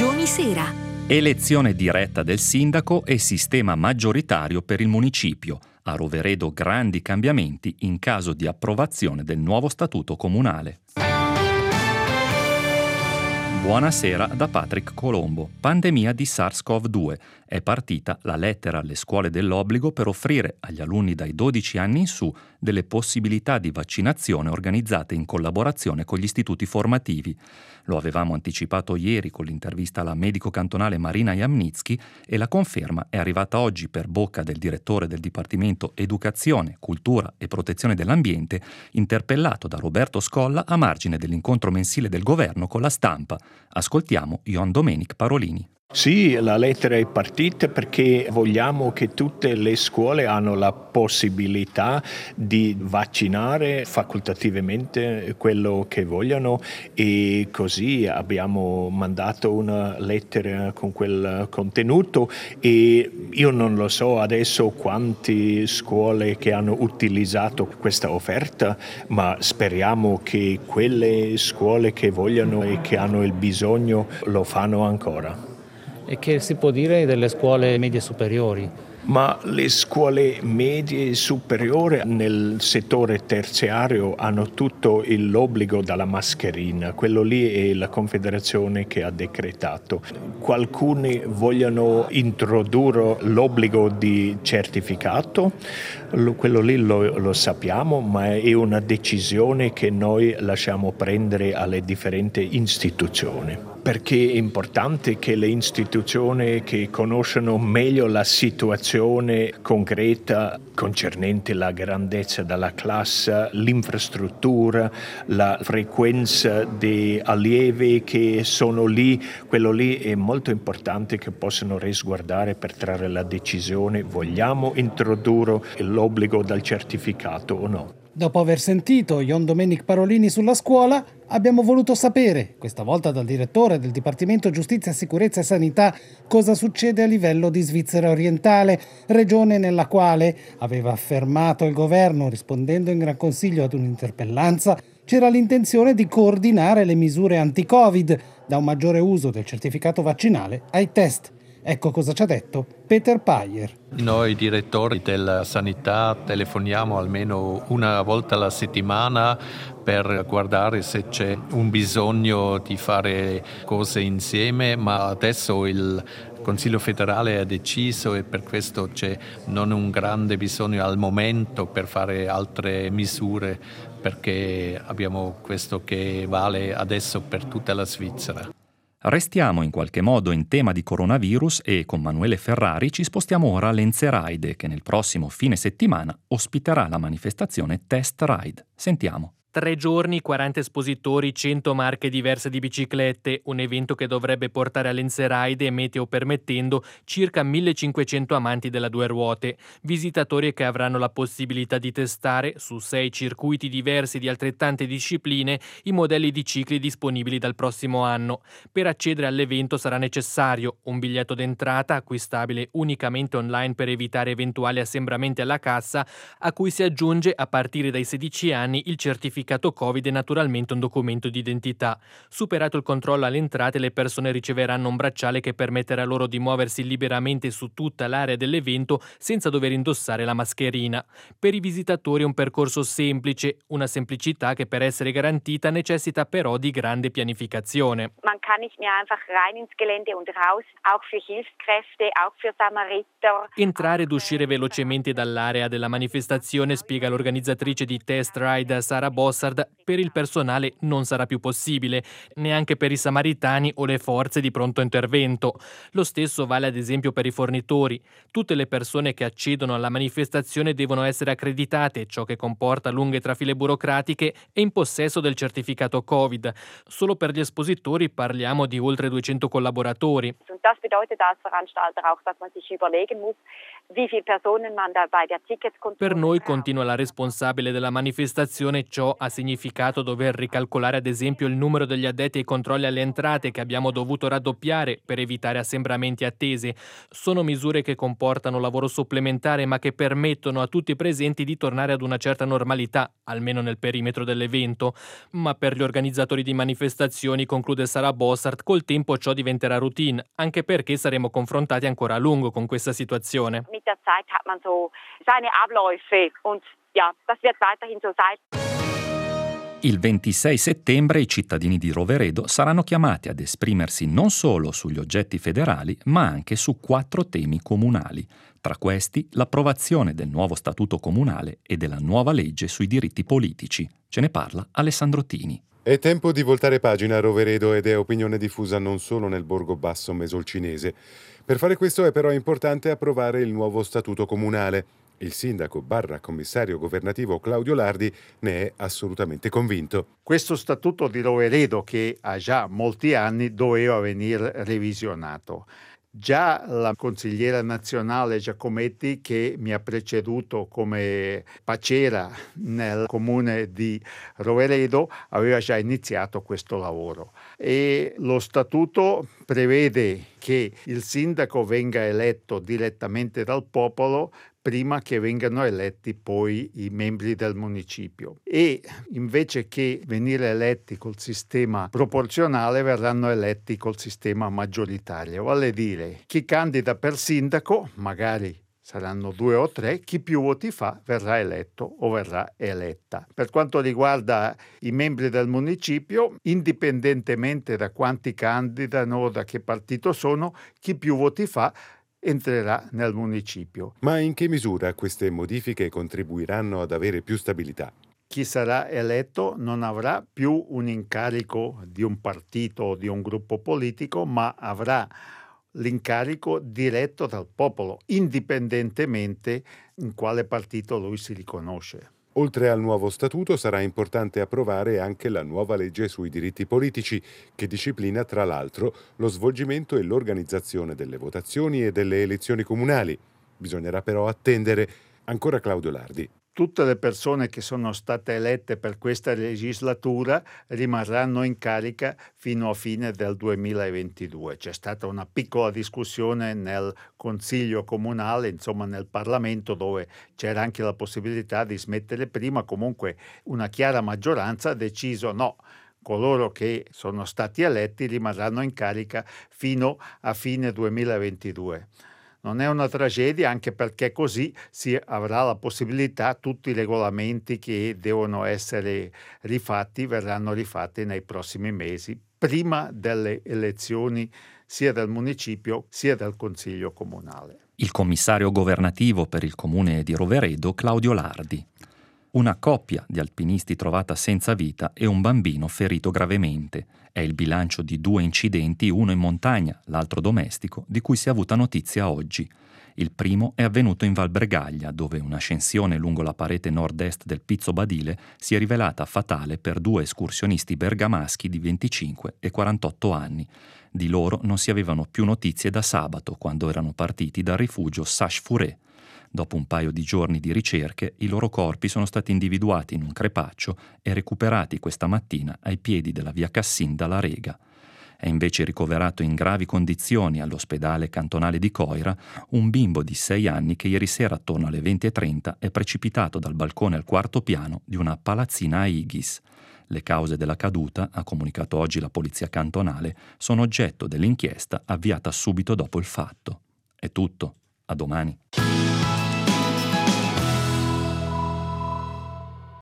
Regioni Sera. Elezione diretta del sindaco e sistema maggioritario per il municipio. A Roveredo grandi cambiamenti in caso di approvazione del nuovo statuto comunale. Buonasera da Patrick Colombo. Pandemia di SARS-CoV-2. È partita la lettera alle scuole dell'obbligo per offrire agli alunni dai 12 anni in su delle possibilità di vaccinazione organizzate in collaborazione con gli istituti formativi. Lo avevamo anticipato ieri con l'intervista alla medico cantonale Marina Jamnitsky e la conferma è arrivata oggi per bocca del direttore del Dipartimento Educazione, Cultura e Protezione dell'Ambiente, interpellato da Roberto Scolla a margine dell'incontro mensile del governo con la stampa. Ascoltiamo Jon Domenic Parolini. Sì, la lettera è partita perché vogliamo che tutte le scuole hanno la possibilità di vaccinare facoltativamente quello che vogliono e così abbiamo mandato una lettera con quel contenuto e io non lo so adesso quante scuole che hanno utilizzato questa offerta, ma speriamo che quelle scuole che vogliono e che hanno il bisogno lo fanno ancora. E che si può dire delle scuole medie superiori? Ma le scuole medie superiori nel settore terziario hanno tutto l'obbligo della mascherina, quello lì è la Confederazione che ha decretato. Alcuni vogliono introdurre l'obbligo di certificato, quello lì lo sappiamo, ma è una decisione che noi lasciamo prendere alle differenti istituzioni. Perché è importante che le istituzioni che conoscono meglio la situazione concreta concernente la grandezza della classe, l'infrastruttura, la frequenza di allievi che sono lì, quello lì è molto importante che possano risguardare per trarre la decisione, vogliamo introdurre l'obbligo del certificato o no. Dopo aver sentito Jon Domenic Parolini sulla scuola, abbiamo voluto sapere, questa volta dal direttore del Dipartimento Giustizia, Sicurezza e Sanità, cosa succede a livello di Svizzera Orientale, regione nella quale, aveva affermato il governo rispondendo in Gran Consiglio ad un'interpellanza, c'era l'intenzione di coordinare le misure anti-Covid, da un maggiore uso del certificato vaccinale ai test. Ecco cosa ci ha detto Peter Payer. Noi direttori della sanità telefoniamo almeno una volta alla settimana per guardare se c'è un bisogno di fare cose insieme, ma adesso il Consiglio federale ha deciso e per questo c'è non un grande bisogno al momento per fare altre misure perché abbiamo questo che vale adesso per tutta la Svizzera. Restiamo in qualche modo in tema di coronavirus e con Manuele Ferrari ci spostiamo ora a Lenzerheide che nel prossimo fine settimana ospiterà la manifestazione Test Ride. Sentiamo. 3 giorni, 40 espositori, 100 marche diverse di biciclette, un evento che dovrebbe portare a Lenzerheide, meteo permettendo, circa 1500 amanti della due ruote, visitatori che avranno la possibilità di testare, su 6 circuiti diversi di altrettante discipline, i modelli di cicli disponibili dal prossimo anno. Per accedere all'evento sarà necessario un biglietto d'entrata, acquistabile unicamente online per evitare eventuali assembramenti alla cassa, a cui si aggiunge a partire dai 16 anni il certificato Covid e naturalmente un documento di identità. Superato il controllo alle entrate, le persone riceveranno un bracciale che permetterà loro di muoversi liberamente su tutta l'area dell'evento senza dover indossare la mascherina. Per i visitatori è un percorso semplice, una semplicità che per essere garantita necessita però di grande pianificazione. Man kann nicht mehr einfach rein ins Gelände und raus, auch für Hilfskräfte, auch für Samariter. Entrare ed uscire velocemente dall'area della manifestazione, spiega l'organizzatrice di Test Ride Sara Bossard, per il personale non sarà più possibile, neanche per i samaritani o le forze di pronto intervento. Lo stesso vale ad esempio per i fornitori. Tutte le persone che accedono alla manifestazione devono essere accreditate, ciò che comporta lunghe trafile burocratiche e in possesso del certificato Covid. Solo per gli espositori parliamo di oltre 200 collaboratori. Und das bedeutet als Veranstalter auch, dass man sich überlegen muss, wie viele Personen man da bei der Ticketkontrolle. Per noi, continua la responsabile della manifestazione, ciò ha significato dover ricalcolare ad esempio il numero degli addetti ai controlli alle entrate che abbiamo dovuto raddoppiare per evitare assembramenti attese. Sono misure che comportano lavoro supplementare ma che permettono a tutti i presenti di tornare ad una certa normalità, almeno nel perimetro dell'evento. Ma per gli organizzatori di manifestazioni, conclude Sara Bossart, col tempo ciò diventerà routine, anche perché saremo confrontati ancora a lungo con questa situazione. Mit der Zeit hat man so seine Abläufe und ja, das wird weiterhin so sein. Il 26 settembre i cittadini di Roveredo saranno chiamati ad esprimersi non solo sugli oggetti federali, ma anche su 4 temi comunali. Tra questi, l'approvazione del nuovo statuto comunale e della nuova legge sui diritti politici. Ce ne parla Alessandro Tini. È tempo di voltare pagina a Roveredo ed è opinione diffusa non solo nel borgo basso mesolcinese. Per fare questo è però importante approvare il nuovo statuto comunale. Il sindaco / commissario governativo Claudio Lardi ne è assolutamente convinto. Questo statuto di Roveredo, che ha già molti anni, doveva venire revisionato. Già la consigliera nazionale Giacometti, che mi ha preceduto come pacera nel comune di Roveredo, aveva già iniziato questo lavoro. E lo statuto prevede che il sindaco venga eletto direttamente dal popolo prima che vengano eletti poi i membri del municipio, e invece che venire eletti col sistema proporzionale verranno eletti col sistema maggioritario, vale a dire chi candida per sindaco, magari saranno 2 o 3, chi più voti fa verrà eletto o verrà eletta. Per quanto riguarda i membri del municipio, indipendentemente da quanti candidano o da che partito sono, chi più voti fa entrerà nel municipio. Ma in che misura queste modifiche contribuiranno ad avere più stabilità? Chi sarà eletto non avrà più un incarico di un partito o di un gruppo politico, ma avrà l'incarico diretto dal popolo, indipendentemente in quale partito lui si riconosce. Oltre al nuovo statuto sarà importante approvare anche la nuova legge sui diritti politici, che disciplina tra l'altro lo svolgimento e l'organizzazione delle votazioni e delle elezioni comunali. Bisognerà però attendere. Ancora Claudio Lardi. Tutte le persone che sono state elette per questa legislatura rimarranno in carica fino a fine del 2022. C'è stata una piccola discussione nel Consiglio Comunale, insomma nel Parlamento, dove c'era anche la possibilità di smettere prima. Comunque una chiara maggioranza ha deciso no. Coloro che sono stati eletti rimarranno in carica fino a fine 2022. Non è una tragedia, anche perché così si avrà la possibilità, tutti i regolamenti che devono essere rifatti verranno rifatti nei prossimi mesi, prima delle elezioni sia del municipio sia del Consiglio Comunale. Il commissario governativo per il comune di Roveredo, Claudio Lardi. Una coppia di alpinisti trovata senza vita e un bambino ferito gravemente. È il bilancio di 2 incidenti, uno in montagna, l'altro domestico, di cui si è avuta notizia oggi. Il primo è avvenuto in Val Bregaglia, dove un'ascensione lungo la parete nord-est del Pizzo Badile si è rivelata fatale per 2 escursionisti bergamaschi di 25 e 48 anni. Di loro non si avevano più notizie da sabato, quando erano partiti dal rifugio Sache-Fourré. Dopo un paio di giorni di ricerche, i loro corpi sono stati individuati in un crepaccio e recuperati questa mattina ai piedi della via Cassin dalla Rega. È invece ricoverato in gravi condizioni all'ospedale cantonale di Coira un bimbo di 6 anni che ieri sera attorno alle 20:30 è precipitato dal balcone al 4º piano di una palazzina a Ighis. Le cause della caduta, ha comunicato oggi la polizia cantonale, sono oggetto dell'inchiesta avviata subito dopo il fatto. È tutto. A domani.